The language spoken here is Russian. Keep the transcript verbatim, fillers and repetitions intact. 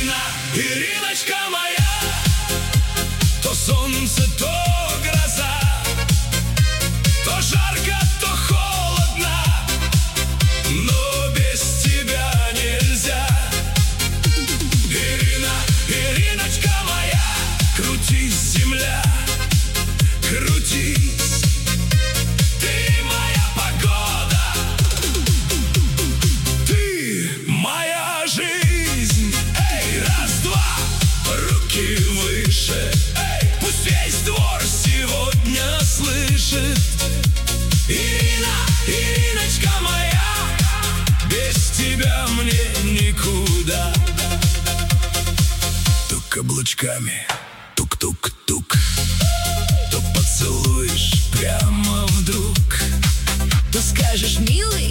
Ирина, Ириночка моя, то солнце, то гроза, то жарко, то холодно, но без тебя нельзя. Ирина, Ириночка моя, крутись, земля, крутись, ты моя погода, ты моя жизнь. Эй, раз-два, руки выше, эй, пусть весь двор сегодня слышит. Ирина, Ириночка моя, без тебя мне никуда. То каблучками тук-тук-тук, то поцелуешь прямо вдруг, То скажешь: милый,